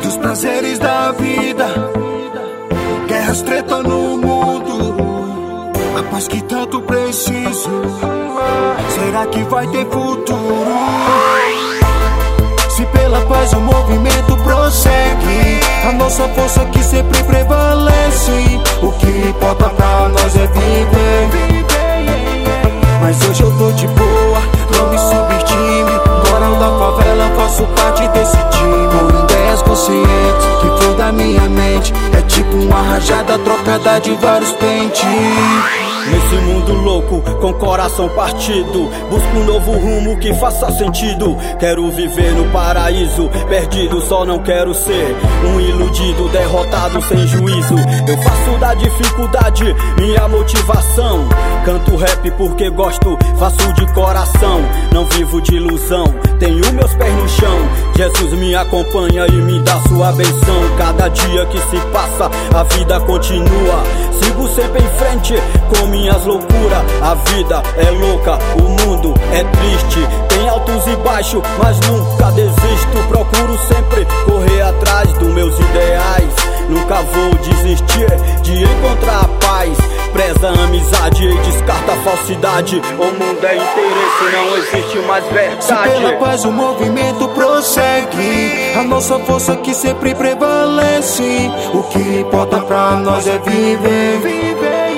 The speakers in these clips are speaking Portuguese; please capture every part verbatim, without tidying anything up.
dos prazeres da vida, guerras, treta no mundo, a paz que tanto preciso. Será que vai ter futuro? Se pela paz o movimento prossegue, a nossa força que sempre prevalece. O que importa pra nós é viver. Mas hoje eu tô de boa, não me subestime. Moral da favela, faço parte desse time. Com ideias conscientes que flui da minha mente, é tipo uma rajada trocada de vários pentes. Nesse mundo louco, com coração partido, busco um novo rumo que faça sentido. Quero viver no paraíso, perdido, só não quero ser um iludido, derrotado sem juízo. Eu faço da dificuldade minha motivação. Canto rap porque gosto, faço de coração. Não vivo de ilusão, tenho meus pés no chão. Jesus me acompanha e me dá sua benção. Cada dia que se passa, a vida continua. Sigo sempre em frente com minhas loucuras. A vida é louca, o mundo é triste. Tem altos e baixos, mas nunca desisto. Procuro sempre correr atrás dos meus ideais. Nunca vou desistir de encontrar a paz. Preza a amizade e descarta a falsidade. O mundo é interesse, não existe mais verdade. Se pela paz o movimento prossegue, a nossa força que sempre prevalece. O que importa pra nós é viver.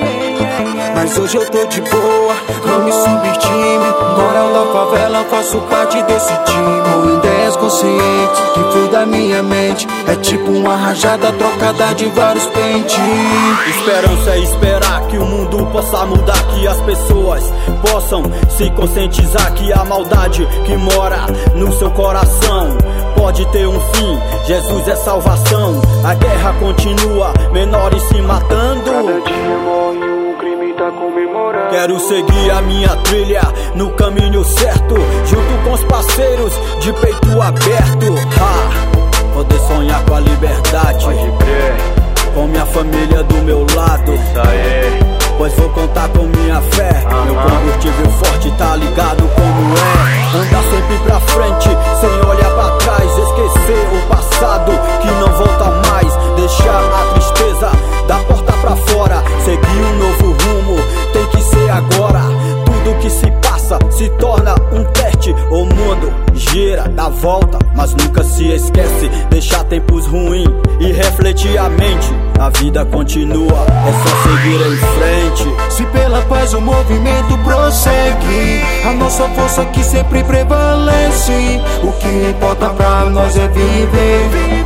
Mas hoje eu tô de boa, não me subestime. Moral da favela, faço parte desse time. Com ideias conscientes que flui da minha mente, é tipo uma rajada trocada de vários pentes. Esperança é esperar que o mundo possa mudar, que as pessoas possam se conscientizar que a maldade que mora no seu coração pode ter um fim. Jesus é salvação. A guerra continua, menores se matando. Cada dia morre um crime, tá comemorando. Quero seguir a minha trilha no caminho certo, junto com os parceiros de peito aberto. Ha! Poder sonhar com a liberdade, pode crer, com minha família do meu lado. Isso aí. Pois vou contar com minha fé. Uhum. Meu combustível forte, tá ligado como é. Andar sempre pra frente, sem olhar pra trás. Esquecer o passado que não volta mais. Deixar a tristeza da porta pra fora. Seguir um novo rumo, tem que ser agora. Tudo que se passa se torna um teste. O mundo gira, dá volta, mas nunca se esquece. Deixar tempos ruins e refletir a mente. A vida continua, é só seguir em frente. Se pela paz o movimento prossegue, a nossa força que sempre prevalece. O que importa pra nós é viver.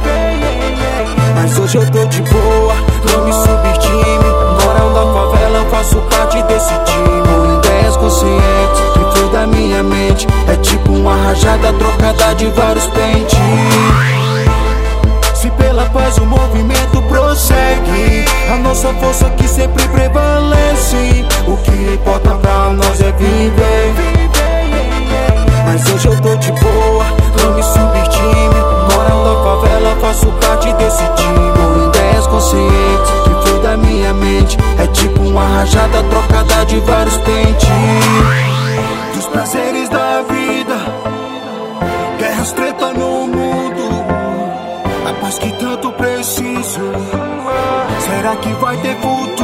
Mas hoje eu tô de boa, não me subestime. Moral da favela, faço parte desse time. Com ideias conscientes que flui da minha mente, é tipo uma rajada trocada de vários pentes. Se pela paz o movimento prossegue, a nossa força que sempre prevalece. O que importa pra nós é viver. Mas hoje eu tô de boa, não me subestime. Moral da favela, faço parte desse time. Com ideias conscientes que flui da minha mente, é tipo uma rajada trocada de vários pentes. Dos prazeres da vida, guerras, treta no mundo, a paz que tanto preciso. Será que vai ter futuro?